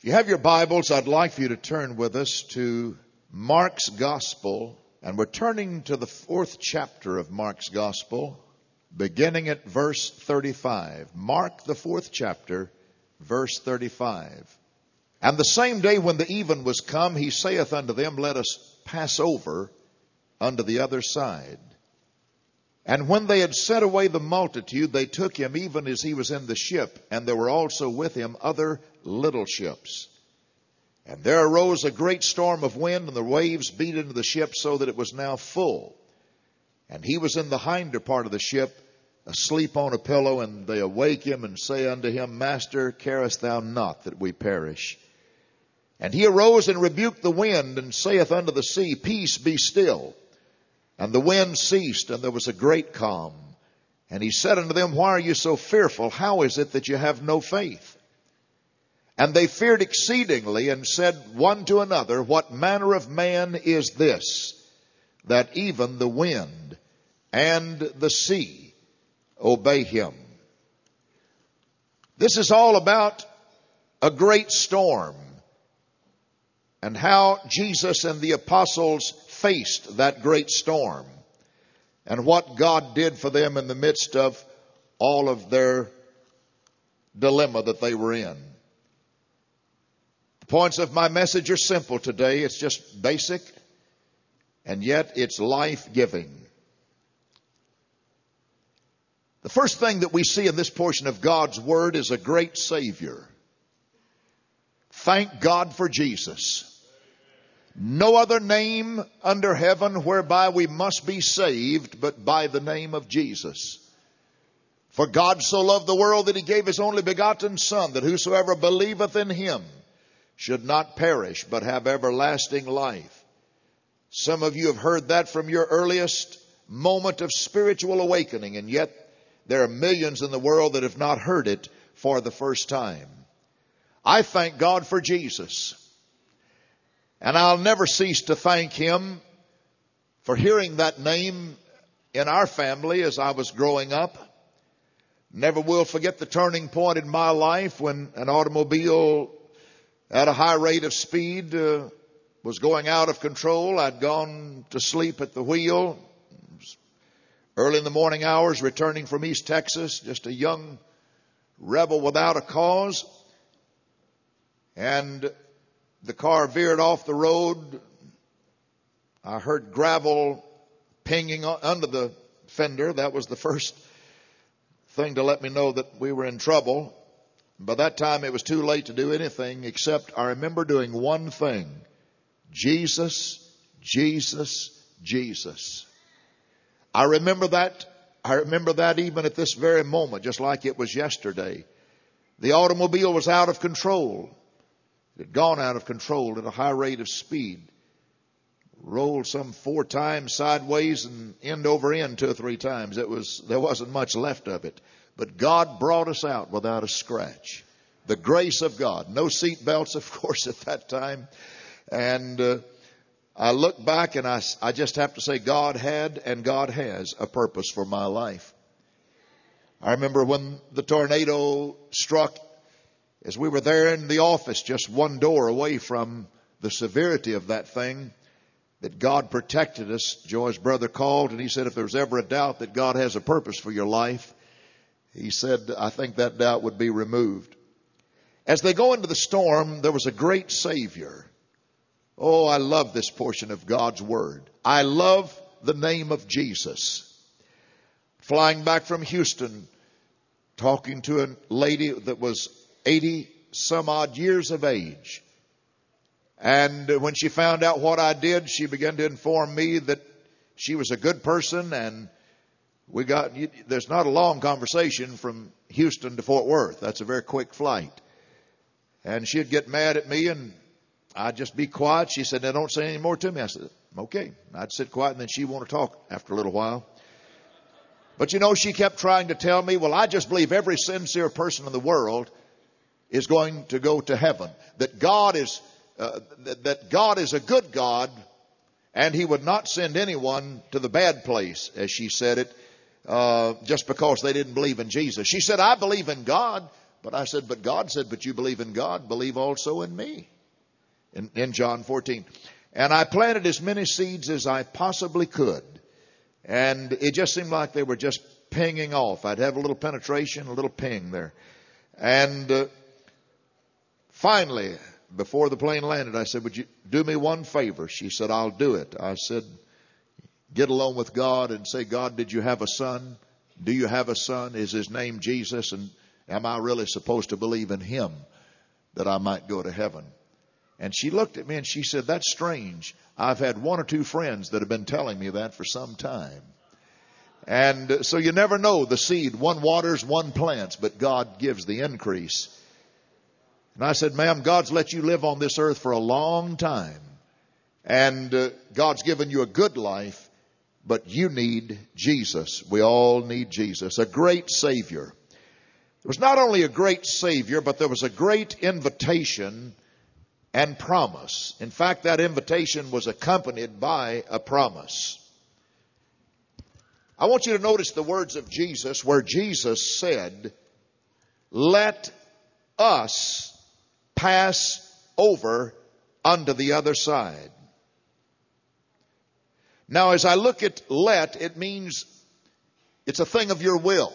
If you have your Bibles, I'd like for you to turn with us to Mark's Gospel. And we're turning to the 4th chapter of Mark's Gospel, beginning at verse 35. Mark, the 4th chapter, verse 35. And the same day when the even was come, he saith unto them, Let us pass over unto the other side. And when they had sent away the multitude, they took him even as he was in the ship, and there were also with him other little ships. And there arose a great storm of wind, and the waves beat into the ship so that it was now full. And he was in the hinder part of the ship, asleep on a pillow, and they awake him and say unto him, Master, carest thou not that we perish? And he arose and rebuked the wind, and saith unto the sea, Peace, be still. And the wind ceased, and there was a great calm. And he said unto them, Why are you so fearful? How is it that you have no faith? And they feared exceedingly, and said one to another, What manner of man is this, that even the wind and the sea obey him? This is all about a great storm, and how Jesus and the apostles faced that great storm, and what God did for them in the midst of all of their dilemma that they were in. The points of my message are simple today. It's just basic, and yet it's life-giving. The first thing that we see in this portion of God's Word is a great Savior. Thank God for Jesus. No other name under heaven whereby we must be saved but by the name of Jesus. For God so loved the world that he gave his only begotten Son, that whosoever believeth in him should not perish but have everlasting life. Some of you have heard that from your earliest moment of spiritual awakening, and yet there are millions in the world that have not heard it for the first time. I thank God for Jesus. And I'll never cease to thank him for hearing that name in our family as I was growing up. Never will forget the turning point in my life when an automobile at a high rate of speed was going out of control. I'd gone to sleep at the wheel. It was early in the morning hours, returning from East Texas, just a young rebel without a cause. And the car veered off the road. I heard gravel pinging under the fender. That was the first thing to let me know that we were in trouble. By that time, it was too late to do anything except I remember doing one thing. Jesus, Jesus, Jesus. I remember that even at this very moment, just like it was yesterday. The automobile was out of control. It had gone out of control at a high rate of speed. Rolled some 4 times sideways and end over end 2 or 3 times. There wasn't much left of it. But God brought us out without a scratch. The grace of God. No seat belts, of course, at that time. And I look back and I just have to say God had and God has a purpose for my life. I remember when the tornado struck, as we were there in the office, just one door away from the severity of that thing, that God protected us. Joy's brother called and he said, if there's ever a doubt that God has a purpose for your life, he said, I think that doubt would be removed. As they go into the storm, there was a great Savior. Oh, I love this portion of God's Word. I love the name of Jesus. Flying back from Houston, talking to a lady that was 80 some odd years of age. And when she found out what I did, she began to inform me that she was a good person, and there's not a long conversation from Houston to Fort Worth. That's a very quick flight. And she'd get mad at me and I'd just be quiet. She said, now don't say any more to me. I said, okay. I'd sit quiet and then she'd want to talk after a little while. But she kept trying to tell me, well, I just believe every sincere person in the world is going to go to heaven. That God is a good God, and he would not send anyone to the bad place, as she said it, just because they didn't believe in Jesus. She said, I believe in God, But I said, but God said, but you believe in God, believe also in me. In John 14. And I planted as many seeds as I possibly could. And it just seemed like they were just pinging off. I'd have a little penetration, a little ping there. And finally, before the plane landed, I said, would you do me one favor? She said, I'll do it. I said, get alone with God and say, God, did you have a son? Do you have a son? Is his name Jesus? And am I really supposed to believe in him that I might go to heaven? And she looked at me and she said, that's strange. I've had one or two friends that have been telling me that for some time. And so you never know the seed. One waters, one plants, but God gives the increase. And I said, ma'am, God's let you live on this earth for a long time. And God's given you a good life, but you need Jesus. We all need Jesus, a great Savior. There was not only a great Savior, but there was a great invitation and promise. In fact, that invitation was accompanied by a promise. I want you to notice the words of Jesus where Jesus said, let us pass over unto the other side. Now, as I look at let, it means it's a thing of your will.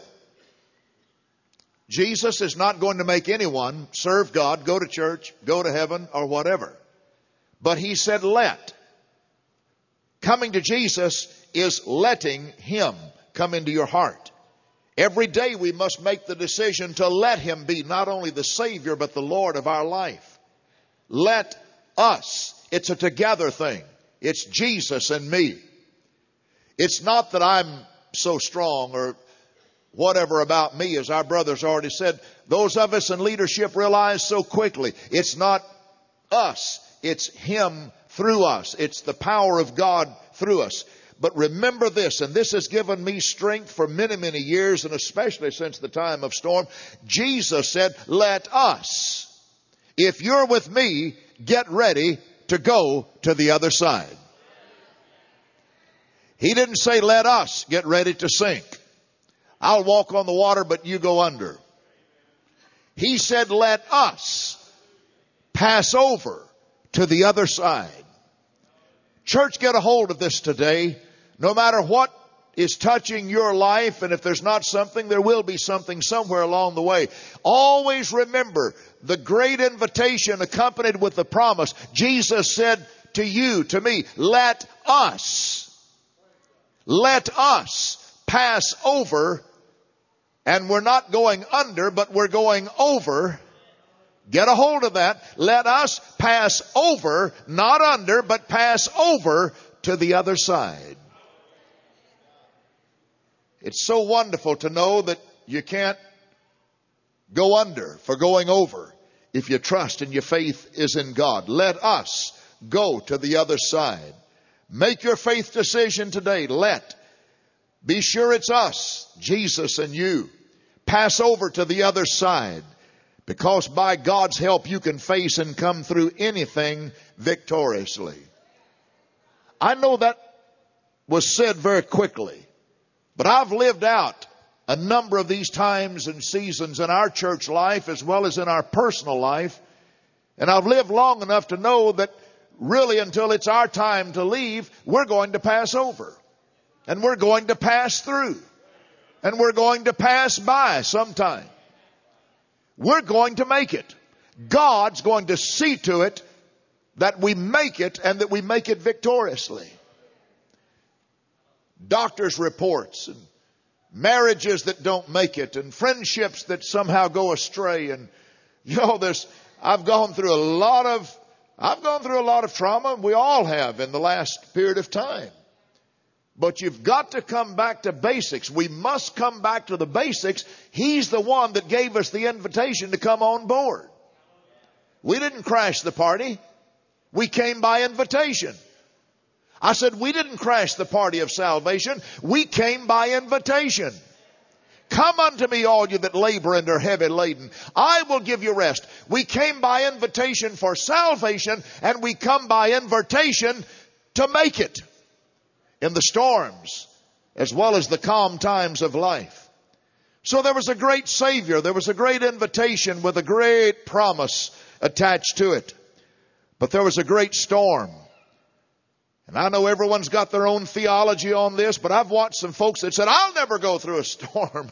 Jesus is not going to make anyone serve God, go to church, go to heaven, or whatever. But he said let. Coming to Jesus is letting him come into your heart. Every day we must make the decision to let him be not only the Savior, but the Lord of our life. Let us. It's a together thing. It's Jesus and me. It's not that I'm so strong or whatever about me, as our brothers already said. Those of us in leadership realize so quickly. It's not us. It's him through us. It's the power of God through us. But remember this, and this has given me strength for many, many years, and especially since the time of storm. Jesus said, let us. If you're with me, get ready to go to the other side. He didn't say, let us get ready to sink. I'll walk on the water, but you go under. He said, let us pass over to the other side. Church, get a hold of this today. No matter what is touching your life, and if there's not something, there will be something somewhere along the way. Always remember the great invitation accompanied with the promise. Jesus said to you, to me, let us pass over. And we're not going under, but we're going over. Get a hold of that. Let us pass over, not under, but pass over to the other side. It's so wonderful to know that you can't go under for going over if your trust and your faith is in God. Let us go to the other side. Make your faith decision today. Be sure it's us, Jesus and you. Pass over to the other side, because by God's help you can face and come through anything victoriously. I know that was said very quickly, but I've lived out a number of these times and seasons in our church life as well as in our personal life. And I've lived long enough to know that really until it's our time to leave, we're going to pass over. And we're going to pass through. And we're going to pass by sometime. We're going to make it. God's going to see to it that we make it and that we make it victoriously. Doctors' reports and marriages that don't make it and friendships that somehow go astray. And I've gone through a lot of trauma. We all have in the last period of time. But you've got to come back to basics. We must come back to the basics. He's the one that gave us the invitation to come on board. We didn't crash the party. We came by invitation. I said we didn't crash the party of salvation. We came by invitation. Come unto me, all you that labor and are heavy laden. I will give you rest. We came by invitation for salvation, and we come by invitation to make it. In the storms as well as the calm times of life. So there was a great Savior. There was a great invitation with a great promise attached to it. But there was a great storm. And I know everyone's got their own theology on this, but I've watched some folks that said, I'll never go through a storm.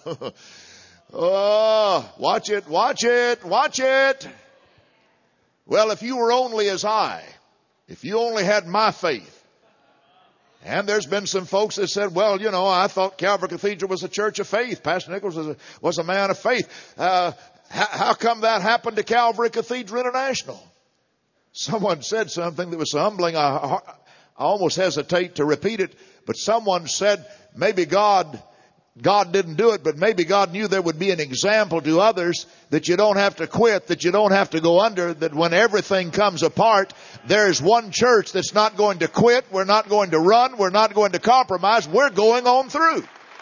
Oh, watch it, watch it, watch it. Well, if you were only as I, if you only had my faith. And there's been some folks that said, well, you know, I thought Calvary Cathedral was a church of faith. Pastor Nichols was a man of faith. How come that happened to Calvary Cathedral International? Someone said something that was so humbling, I almost hesitate to repeat it. But someone said, maybe God didn't do it, but maybe God knew there would be an example to others that you don't have to quit, that you don't have to go under, that when everything comes apart, there's one church that's not going to quit. We're not going to run. We're not going to compromise. We're going on through.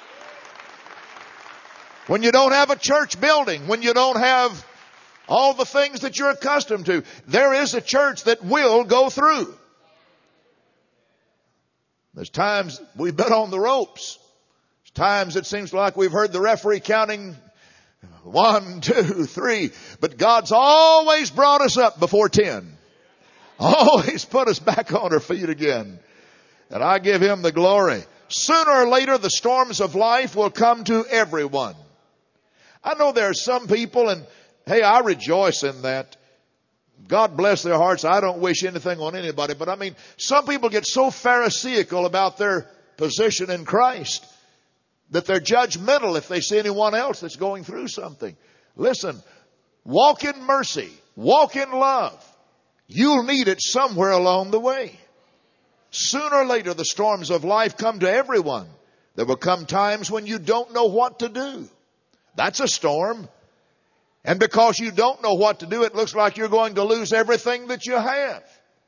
When you don't have a church building, when you don't have all the things that you're accustomed to, there is a church that will go through. There's times we've been on the ropes. Times it seems like we've heard the referee counting 1, 2, 3. But God's always brought us up before 10. Always put us back on our feet again. And I give Him the glory. Sooner or later, the storms of life will come to everyone. I know there are some people, and hey, I rejoice in that. God bless their hearts. I don't wish anything on anybody. But I mean, some people get so pharisaical about their position in Christ that they're judgmental if they see anyone else that's going through something. Listen, walk in mercy. Walk in love. You'll need it somewhere along the way. Sooner or later, the storms of life come to everyone. There will come times when you don't know what to do. That's a storm. And because you don't know what to do, it looks like you're going to lose everything that you have.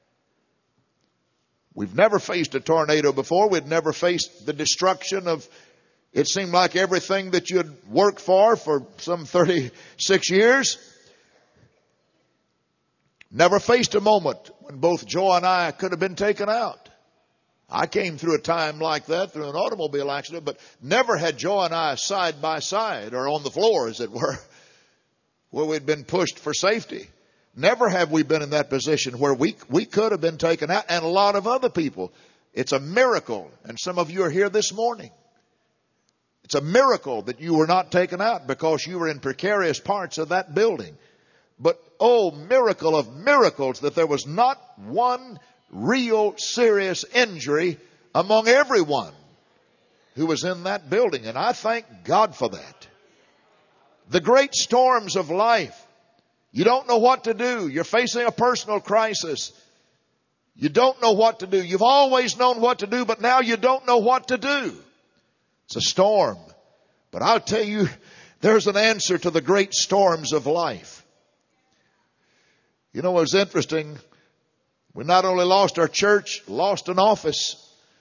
We've never faced a tornado before. We'd never faced the destruction of, it seemed like, everything that you'd worked for some 36 years. Never faced a moment when both Joe and I could have been taken out. I came through a time like that, through an automobile accident, but never had Joe and I side by side, or on the floor, as it were, where we'd been pushed for safety. Never have we been in that position where we could have been taken out, and a lot of other people. It's a miracle, and some of you are here this morning. It's a miracle that you were not taken out because you were in precarious parts of that building. But, oh, miracle of miracles, that there was not one real serious injury among everyone who was in that building. And I thank God for that. The great storms of life. You don't know what to do. You're facing a personal crisis. You don't know what to do. You've always known what to do, but now you don't know what to do. It's a storm. But I'll tell you, there's an answer to the great storms of life. You know, it was interesting. We not only lost our church, lost an office.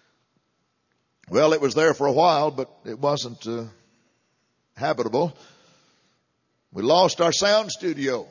Well, it was there for a while, but it wasn't habitable. We lost our sound studio.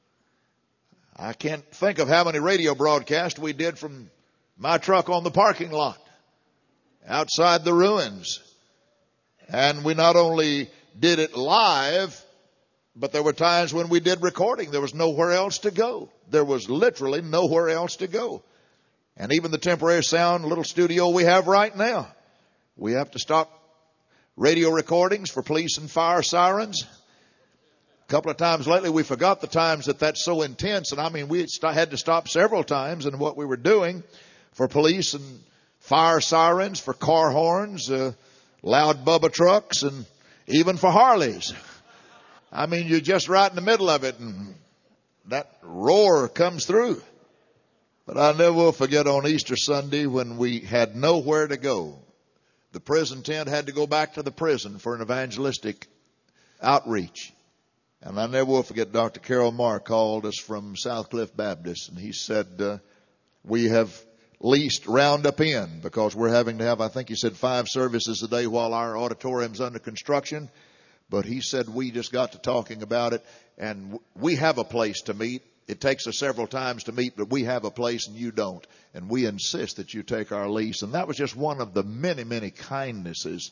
I can't think of how many radio broadcasts we did from my truck on the parking lot, outside the ruins. And we not only did it live, but there were times when we did recording. There was nowhere else to go. There was literally nowhere else to go. And even the temporary sound little studio we have right now, we have to stop radio recordings for police and fire sirens. A couple of times lately we forgot the times that's so intense. And I mean, we had to stop several times in what we were doing for police and fire sirens, for car horns, loud Bubba trucks, and even for Harleys. I mean, you're just right in the middle of it, and that roar comes through. But I never will forget on Easter Sunday when we had nowhere to go. The prison tent had to go back to the prison for an evangelistic outreach. And I never will forget Dr. Carol Marr called us from South Cliff Baptist, and he said, we have leased Roundup Inn because we're having to have, I think he said, 5 services a day while our auditorium's under construction. But he said, we just got to talking about it, and we have a place to meet. It takes us several times to meet, but we have a place and you don't. And we insist that you take our lease. And that was just one of the many, many kindnesses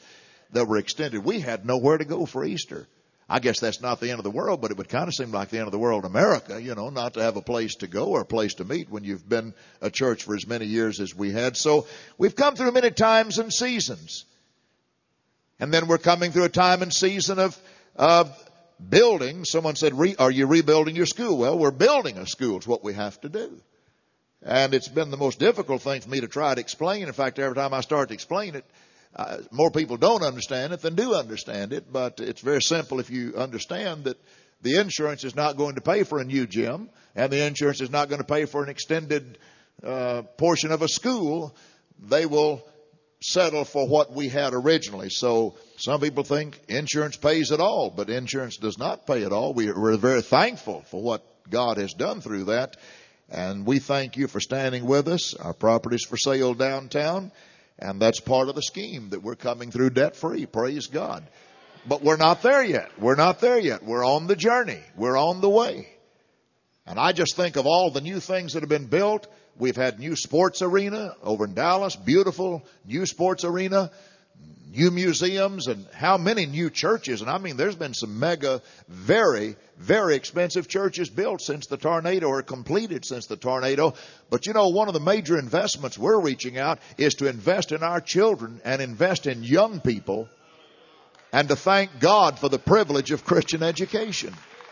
that were extended. We had nowhere to go for Easter. I guess that's not the end of the world, but it would kind of seem like the end of the world in America, not to have a place to go or a place to meet when you've been a church for as many years as we had. So we've come through many times and seasons. And then we're coming through a time and season of building. Someone said, are you rebuilding your school? Well, we're building a school. It's what we have to do. And it's been the most difficult thing for me to try to explain. In fact, every time I start to explain it, more people don't understand it than do understand it. But it's very simple if you understand that the insurance is not going to pay for a new gym, and the insurance is not going to pay for an extended portion of a school. They will settle for what we had originally. So some people think insurance pays it all, but insurance does not pay it all. We're very thankful for what God has done through that. And we thank you for standing with us. Our property's for sale downtown, and that's part of the scheme that we're coming through debt free. Praise God. But we're not there yet. We're not there yet. We're on the journey. We're on the way. And I just think of all the new things that have been built. We've had new sports arena over in Dallas, beautiful new sports arena, new museums, and how many new churches. And I mean, there's been some mega, very, very expensive churches built since the tornado, or completed since the tornado. But one of the major investments we're reaching out is to invest in our children and invest in young people, and to thank God for the privilege of Christian education.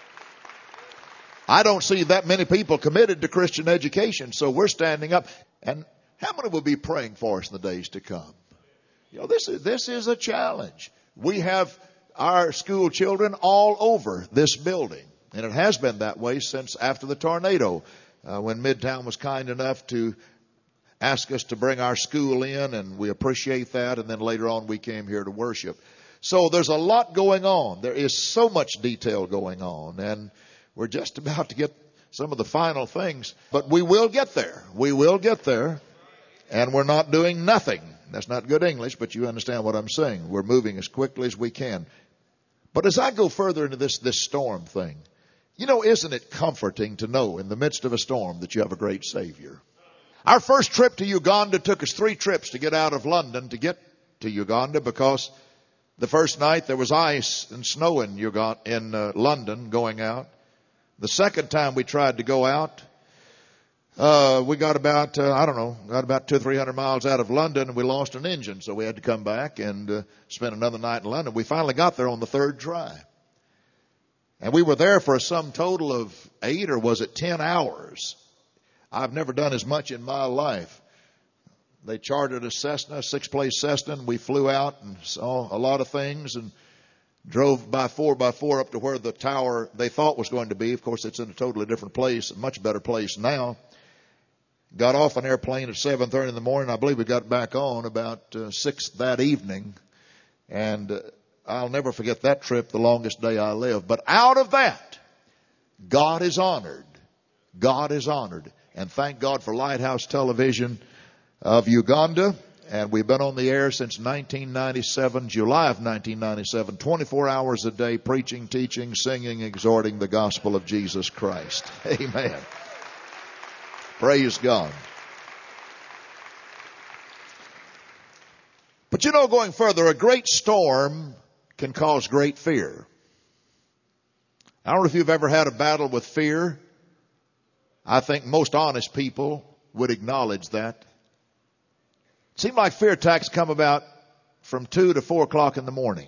I don't see that many people committed to Christian education, so we're standing up. And how many will be praying for us in the days to come? This is a challenge. We have our school children all over this building, and it has been that way since after the tornado, when Midtown was kind enough to ask us to bring our school in, and we appreciate that. And then later on, we came here to worship. So there's a lot going on. There is so much detail going on, and we're just about to get some of the final things, but we will get there. We will get there, and we're not doing nothing. That's not good English, but you understand what I'm saying. We're moving as quickly as we can. But as I go further into this storm thing, isn't it comforting to know in the midst of a storm that you have a great Savior? Our first trip to Uganda took us 3 trips to get out of London to get to Uganda, because the first night there was ice and snow in London going out. The second time we tried to go out, we got about 200 or 300 miles out of London, and we lost an engine. So we had to come back and spend another night in London. We finally got there on the 3rd try. And we were there for a sum total of 8 or was it 10 hours. I've never done as much in my life. They chartered a Cessna, 6-place Cessna, and we flew out and saw a lot of things and drove by 4x4 up to where the tower they thought was going to be. Of course, it's in a totally different place, a much better place now. Got off an airplane at 7:30 in the morning. I believe we got back on about 6 that evening. And I'll never forget that trip, the longest day I live. But out of that, God is honored. God is honored. And thank God for Lighthouse Television of Uganda. And we've been on the air since 1997, July of 1997, 24 hours a day, preaching, teaching, singing, exhorting the gospel of Jesus Christ. Amen. Praise God. But going further, a great storm can cause great fear. I don't know if you've ever had a battle with fear. I think most honest people would acknowledge that. It seems like fear attacks come about from 2 to 4 o'clock in the morning.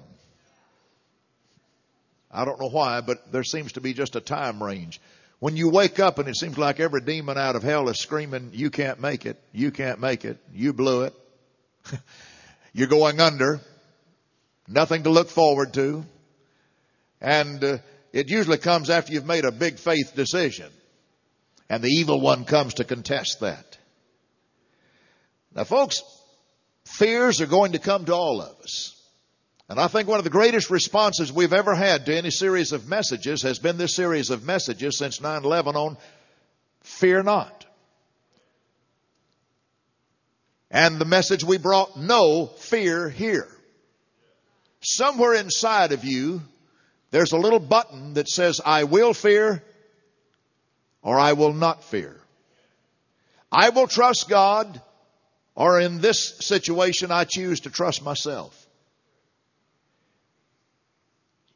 I don't know why, but there seems to be just a time range. When you wake up and it seems like every demon out of hell is screaming, you can't make it, you can't make it, you blew it. You're going under. Nothing to look forward to. And it usually comes after you've made a big faith decision. And the evil one comes to contest that. Now, folks, fears are going to come to all of us. And I think one of the greatest responses we've ever had to any series of messages has been this series of messages since 9/11 on fear not. And the message we brought, no fear here. Somewhere inside of you, there's a little button that says, I will fear or I will not fear. I will trust God, or in this situation, I choose to trust myself.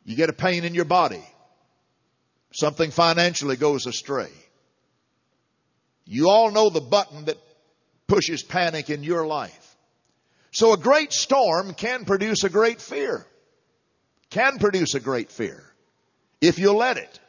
You get a pain in your body. Something financially goes astray. You all know the button that pushes panic in your life. So a great storm can produce a great fear. Can produce a great fear if you let it.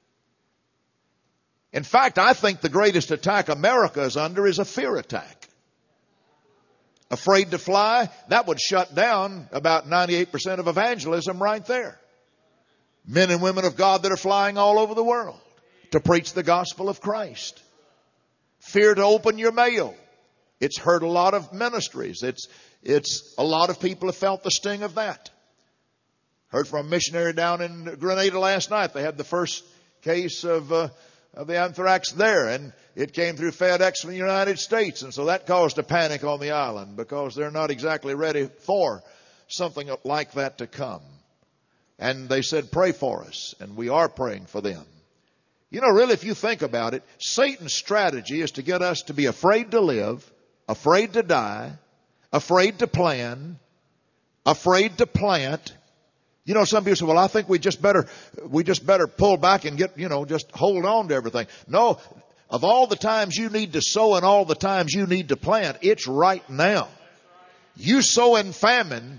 In fact, I think the greatest attack America is under is a fear attack. Afraid to fly, that would shut down about 98% of evangelism right there. Men and women of God that are flying all over the world to preach the gospel of Christ. Fear to open your mail. It's hurt a lot of ministries. It's a lot of people have felt the sting of that. Heard from a missionary down in Grenada last night. They had the first case of the anthrax there, and it came through FedEx from the United States, and so that caused a panic on the island because they're not exactly ready for something like that to come. And they said, pray for us, and we are praying for them. You know, really, if you think about it, Satan's strategy is to get us to be afraid to live, afraid to die, afraid to plan, afraid to plant. You know, some people say, well, I think we just better pull back and just hold on to everything. No, of all the times you need to sow and all the times you need to plant, it's right now. You sow in famine,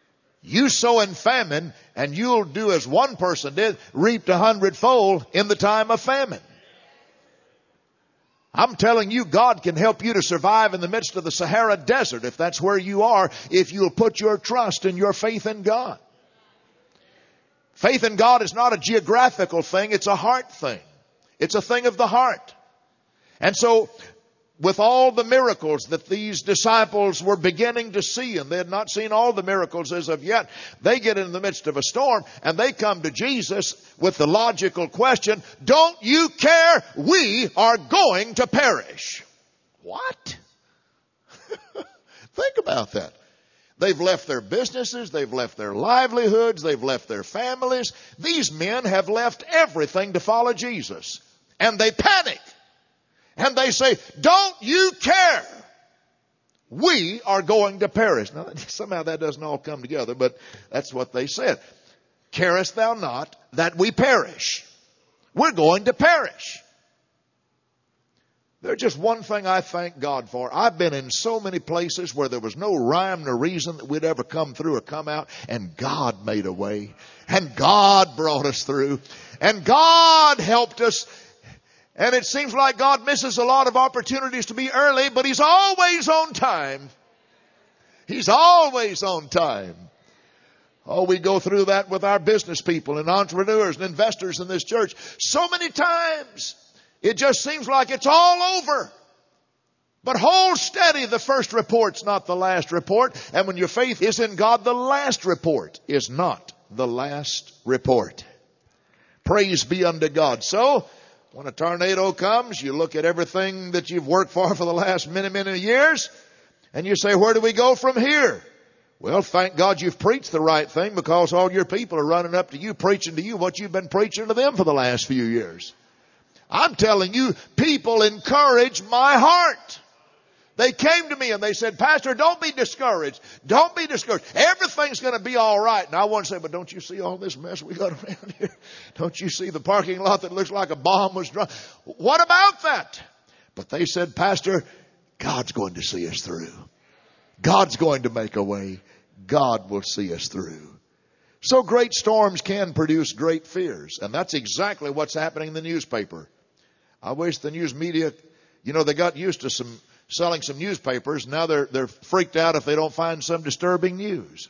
and you'll do as one person did, reaped 100-fold in the time of famine. I'm telling you, God can help you to survive in the midst of the Sahara Desert if that's where you are, if you'll put your trust and your faith in God. Faith in God is not a geographical thing, it's a heart thing. It's a thing of the heart. And so, with all the miracles that these disciples were beginning to see, and they had not seen all the miracles as of yet, they get in the midst of a storm, and they come to Jesus with the logical question, don't you care? We are going to perish. What? Think about that. They've left their businesses, they've left their livelihoods, they've left their families. These men have left everything to follow Jesus. And they panic. And they say, don't you care? We are going to perish. Now, somehow that doesn't all come together, but that's what they said. Carest thou not that we perish? We're going to perish. There's just one thing I thank God for. I've been in so many places where there was no rhyme nor reason that we'd ever come through or come out, and God made a way, and God brought us through, and God helped us. And it seems like God misses a lot of opportunities to be early, but He's always on time. He's always on time. Oh, we go through that with our business people and entrepreneurs and investors in this church so many times. It just seems like it's all over. But hold steady. The first report's not the last report. And when your faith is in God, the last report is not the last report. Praise be unto God. So, when a tornado comes, you look at everything that you've worked for the last many years, and you say, where do we go from here? Well, thank God you've preached the right thing, because all your people are running up to you, preaching to you what you've been preaching to them for the last few years. I'm telling you, people encourage my heart. They came to me and they said, Pastor, don't be discouraged. Don't be discouraged. Everything's going to be all right. And I want to say, but don't you see all this mess we got around here? Don't you see the parking lot that looks like a bomb was dropped? What about that? But they said, Pastor, God's going to see us through. God's going to make a way. God will see us through. So great storms can produce great fears. And that's exactly what's happening in the newspaper. I wish the news media, they got used to selling some newspapers. Now they're freaked out if they don't find some disturbing news.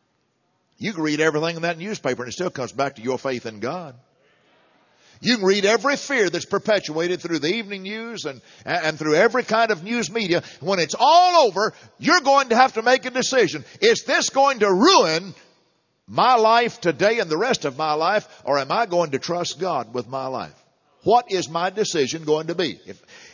You can read everything in that newspaper and it still comes back to your faith in God. You can read every fear that's perpetuated through the evening news and through every kind of news media. When it's all over, you're going to have to make a decision. Is this going to ruin my life today and the rest of my life, or am I going to trust God with my life? What is my decision going to be?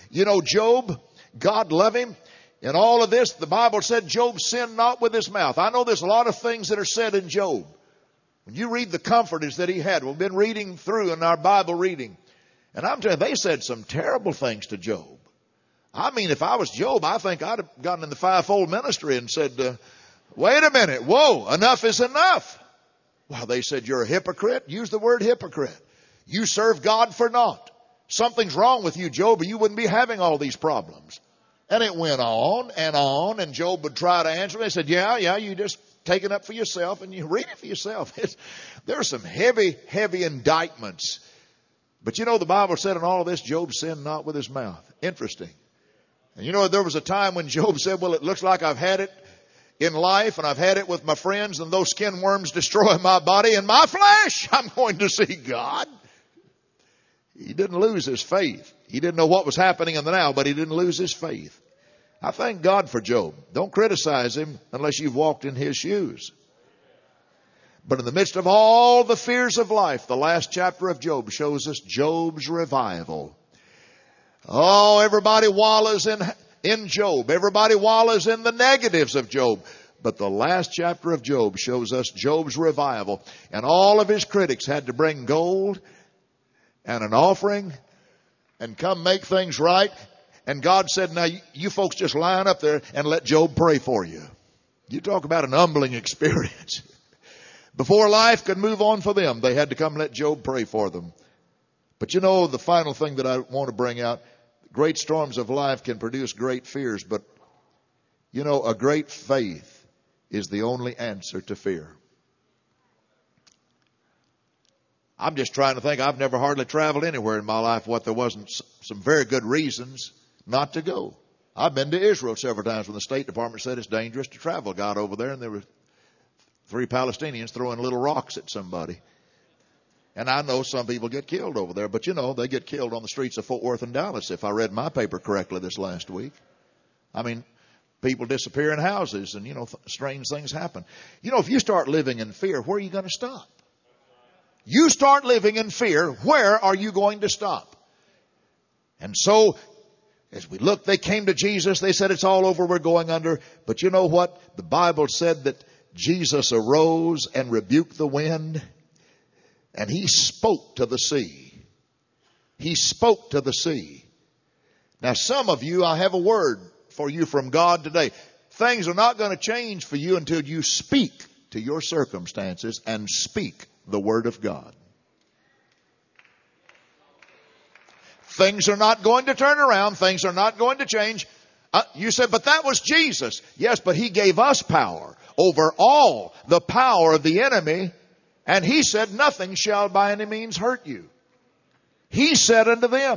Job, God love him. In all of this, the Bible said Job sinned not with his mouth. I know there's a lot of things that are said in Job. When you read the comforters that he had, we've been reading through in our Bible reading. And I'm telling you, they said some terrible things to Job. I mean, if I was Job, I think I'd have gotten in the fivefold ministry and said, wait a minute. Whoa, enough is enough. Well, they said, you're a hypocrite. Use the word hypocrite. You serve God for naught. Something's wrong with you, Job, or you wouldn't be having all these problems. And it went on, and Job would try to answer. They said, yeah, you just take it up for yourself, and you read it for yourself. There are some heavy, heavy indictments. But you know, the Bible said in all of this, Job sinned not with his mouth. Interesting. And you know, there was a time when Job said, well, it looks like I've had it in life, and I've had it with my friends, and those skin worms destroy my body and my flesh. I'm going to see God. He didn't lose his faith. He didn't know what was happening in the now, but he didn't lose his faith. I thank God for Job. Don't criticize him unless you've walked in his shoes. But in the midst of all the fears of life, the last chapter of Job shows us Job's revival. Oh, everybody wallows in Job. Everybody wallows in the negatives of Job. But the last chapter of Job shows us Job's revival. And all of his critics had to bring gold and an offering and come make things right. And God said, now you folks just line up there and let Job pray for you. You talk about an humbling experience. Before life could move on for them, they had to come and let Job pray for them. But you know, the final thing that I want to bring out, great storms of life can produce great fears, but you know, a great faith is the only answer to fear. I'm just trying to think. I've never hardly traveled anywhere in my life what there wasn't some very good reasons not to go. I've been to Israel several times when the State Department said it's dangerous to travel. Got over there and there were 3 Palestinians throwing little rocks at somebody. And I know some people get killed over there, but you know, they get killed on the streets of Fort Worth and Dallas, if I read my paper correctly this last week. I mean, people disappear in houses and, you know, strange things happen. You know, if you start living in fear, where are you going to stop? You start living in fear, where are you going to stop? And so, as we look, they came to Jesus. They said, it's all over. We're going under. But you know what? The Bible said that Jesus arose and rebuked the wind. And he spoke to the sea. He spoke to the sea. Now, some of you, I have a word for you from God today. Things are not going to change for you until you speak to your circumstances and speak the word of God. Things are not going to turn around. Things are not going to change. You said, but that was Jesus. Yes, but he gave us power over all the power of the enemy. And he said, nothing shall by any means hurt you. He said unto them,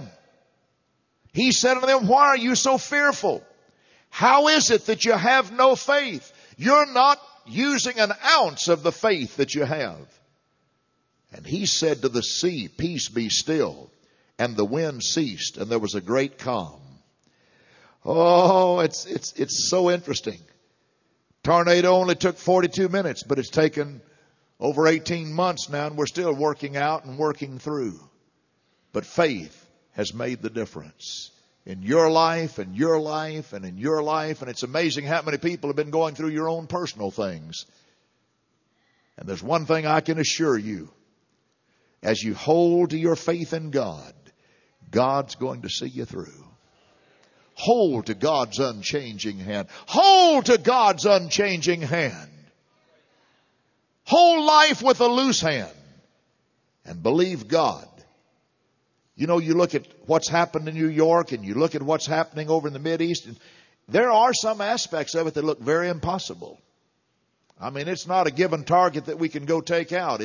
why are you so fearful? How is it that you have no faith? You're not using an ounce of the faith that you have. And he said to the sea, peace be still. And the wind ceased, and there was a great calm. Oh, it's so interesting. Tornado only took 42 minutes, but it's taken over 18 months now, and we're still working out and working through. But faith has made the difference in your life and your life and in your life. And it's amazing how many people have been going through your own personal things. And there's one thing I can assure you. As you hold to your faith in God, God's going to see you through. Hold to God's unchanging hand. Hold to God's unchanging hand. Hold life with a loose hand and believe God. You know, you look at what's happened in New York and you look at what's happening over in the Mideast, and there are some aspects of it that look very impossible. I mean, it's not a given target that we can go take out.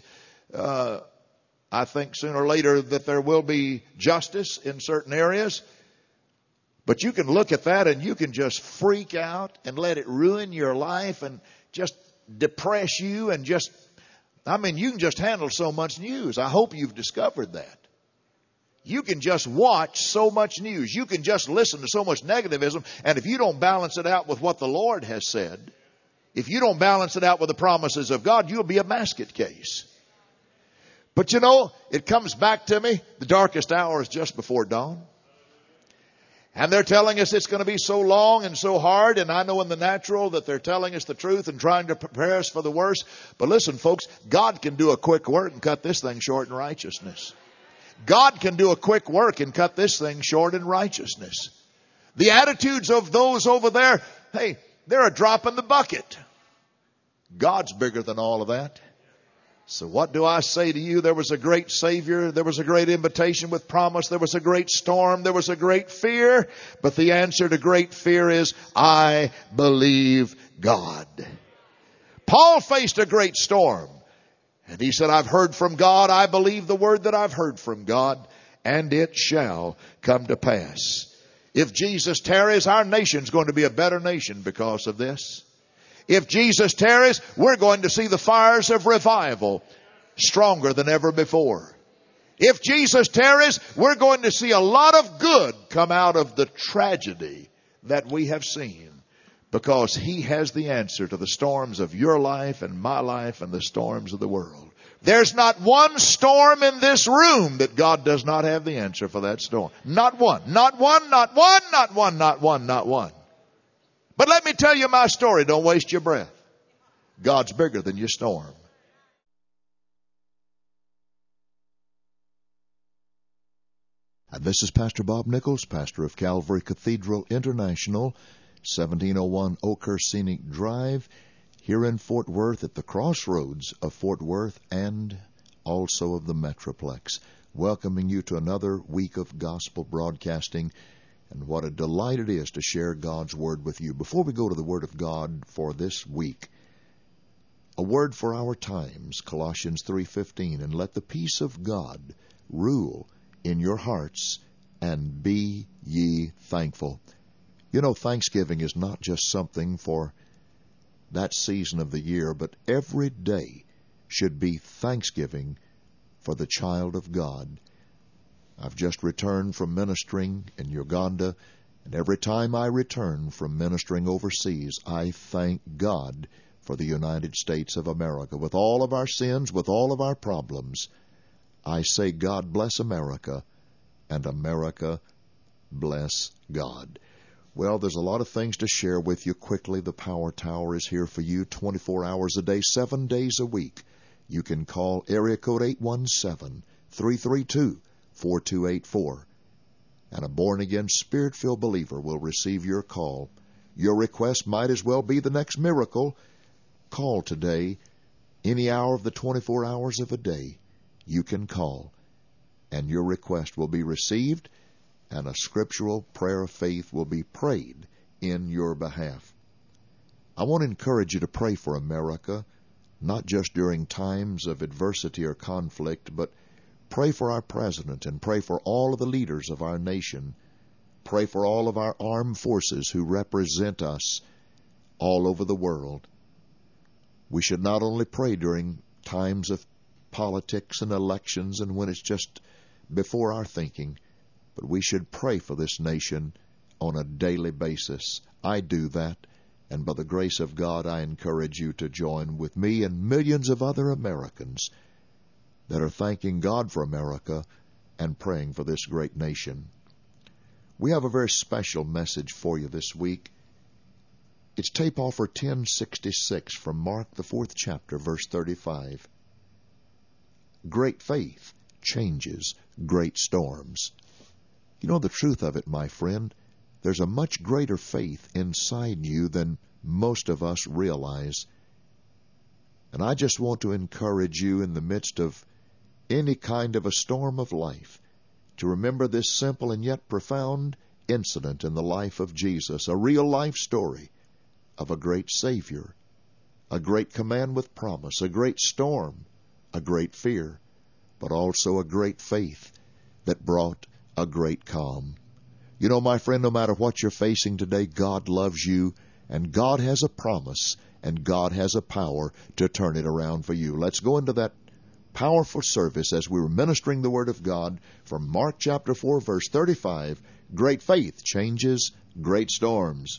I think sooner or later that there will be justice in certain areas. But you can look at that and you can just freak out and let it ruin your life and just depress you and you can just handle so much news. I hope you've discovered that. You can just watch so much news. You can just listen to so much negativism. And if you don't balance it out with what the Lord has said, if you don't balance it out with the promises of God, you'll be a basket case. But you know, it comes back to me, the darkest hour is just before dawn. And they're telling us it's going to be so long and so hard. And I know in the natural that they're telling us the truth and trying to prepare us for the worst. But listen, folks, God can do a quick work and cut this thing short in righteousness. God can do a quick work and cut this thing short in righteousness. The attitudes of those over there, hey, they're a drop in the bucket. God's bigger than all of that. So what do I say to you? There was a great Savior. There was a great invitation with promise. There was a great storm. There was a great fear. But the answer to great fear is, I believe God. Paul faced a great storm. And he said, I've heard from God. I believe the word that I've heard from God. And it shall come to pass. If Jesus tarries, our nation's going to be a better nation because of this. If Jesus tarries, we're going to see the fires of revival stronger than ever before. If Jesus tarries, we're going to see a lot of good come out of the tragedy that we have seen, because He has the answer to the storms of your life and my life and the storms of the world. There's not one storm in this room that God does not have the answer for that storm. Not one. Not one, not one, not one, not one, not one. But let me tell you my story. Don't waste your breath. God's bigger than your storm. And this is Pastor Bob Nichols, pastor of Calvary Cathedral International, 1701 Oakhurst Scenic Drive, here in Fort Worth, at the crossroads of Fort Worth and also of the Metroplex. Welcoming you to another week of gospel broadcasting. And what a delight it is to share God's Word with you. Before we go to the Word of God for this week, a word for our times, Colossians 3:15, and let the peace of God rule in your hearts, and be ye thankful. You know, Thanksgiving is not just something for that season of the year, but every day should be Thanksgiving for the child of God. I've just returned from ministering in Uganda, and every time I return from ministering overseas, I thank God for the United States of America. With all of our sins, with all of our problems, I say, God bless America, and America bless God. Well, there's a lot of things to share with you quickly. The Power Tower is here for you 24 hours a day, 7 days a week. You can call area code 817-332-4284. And a born-again, Spirit-filled believer will receive your call. Your request might as well be the next miracle. Call today, any hour of the 24 hours of a day. You can call, and your request will be received, and a scriptural prayer of faith will be prayed in your behalf. I want to encourage you to pray for America, not just during times of adversity or conflict, but pray for our president and pray for all of the leaders of our nation. Pray for all of our armed forces who represent us all over the world. We should not only pray during times of politics and elections and when it's just before our thinking, but we should pray for this nation on a daily basis. I do that, and by the grace of God, I encourage you to join with me and millions of other Americans that are thanking God for America and praying for this great nation. We have a very special message for you this week. It's tape offer 1066 from Mark, the 4th chapter, verse 35. Great faith changes great storms. You know the truth of it, my friend. There's a much greater faith inside you than most of us realize. And I just want to encourage you in the midst of any kind of a storm of life to remember this simple and yet profound incident in the life of Jesus, a real life story of a great Savior, a great command with promise, a great storm, a great fear, but also a great faith that brought a great calm. You know, my friend, no matter what you're facing today, God loves you, and God has a promise, and God has a power to turn it around for you. Let's go into that powerful service as we were ministering the Word of God from Mark chapter 4, verse 35. Great faith changes great storms.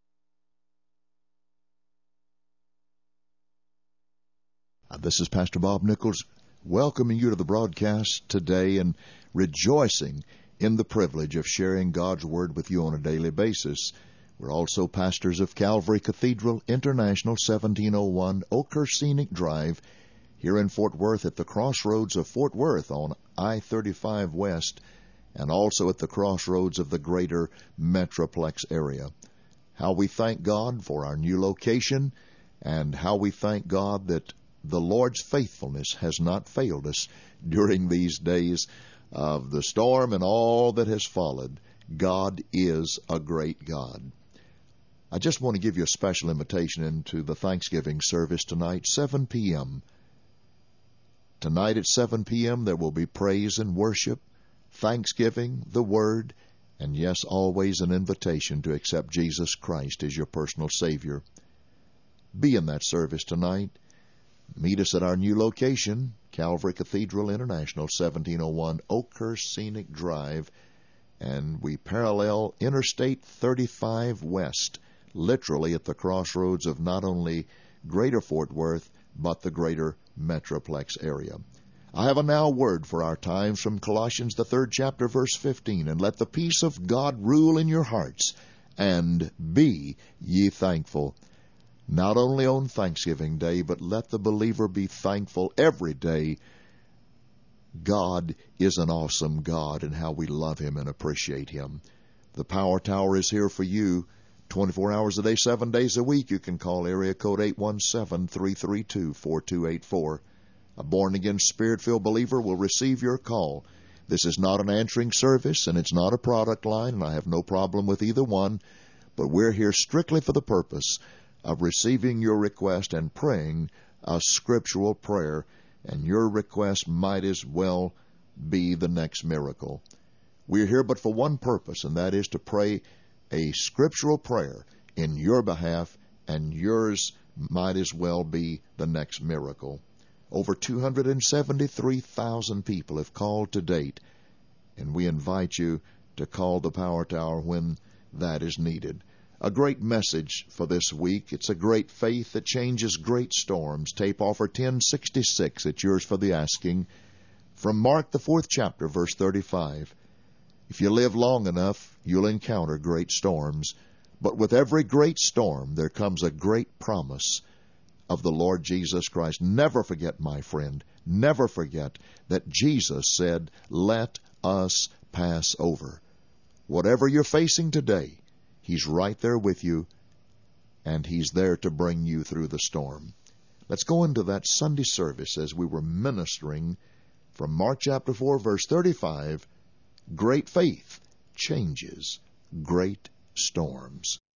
This is Pastor Bob Nichols, welcoming you to the broadcast today and rejoicing in the privilege of sharing God's Word with you on a daily basis. We're also pastors of Calvary Cathedral International, 1701 Oakhurst Scenic Drive, here in Fort Worth at the crossroads of Fort Worth on I-35 West, and also at the crossroads of the greater Metroplex area. How we thank God for our new location, and how we thank God that the Lord's faithfulness has not failed us during these days of the storm and all that has followed. God is a great God. I just want to give you a special invitation into the Thanksgiving service tonight, 7 p.m. Tonight at 7 p.m. there will be praise and worship, thanksgiving, the Word, and yes, always an invitation to accept Jesus Christ as your personal Savior. Be in that service tonight. Meet us at our new location, Calvary Cathedral International, 1701 Oakhurst Scenic Drive, and we parallel Interstate 35 West, literally at the crossroads of not only Greater Fort Worth, but the greater Metroplex area. I have a now word for our times from Colossians, the 3rd chapter, verse 15. And let the peace of God rule in your hearts, and be ye thankful. Not only on Thanksgiving Day, but let the believer be thankful every day. God is an awesome God, and how we love Him and appreciate Him. The Power Tower is here for you 24 hours a day, 7 days a week. You can call area code 817-332-4284. A born-again, Spirit-filled believer will receive your call. This is not an answering service, and it's not a product line, and I have no problem with either one, but we're here strictly for the purpose of receiving your request and praying a scriptural prayer, and your request might as well be the next miracle. We're here but for one purpose, and that is to pray a scriptural prayer in your behalf, and yours might as well be the next miracle. Over 273,000 people have called to date, and we invite you to call the Power Tower when that is needed. A great message for this week. It's a great faith that changes great storms. Tape offer 1066. It's yours for the asking. From Mark, the 4th chapter, verse 35. If you live long enough, you'll encounter great storms. But with every great storm, there comes a great promise of the Lord Jesus Christ. Never forget, my friend, never forget that Jesus said, let us pass over. Whatever you're facing today, He's right there with you, and He's there to bring you through the storm. Let's go into that Sunday service as we were ministering from Mark chapter 4, verse 35. Great faith changes great storms.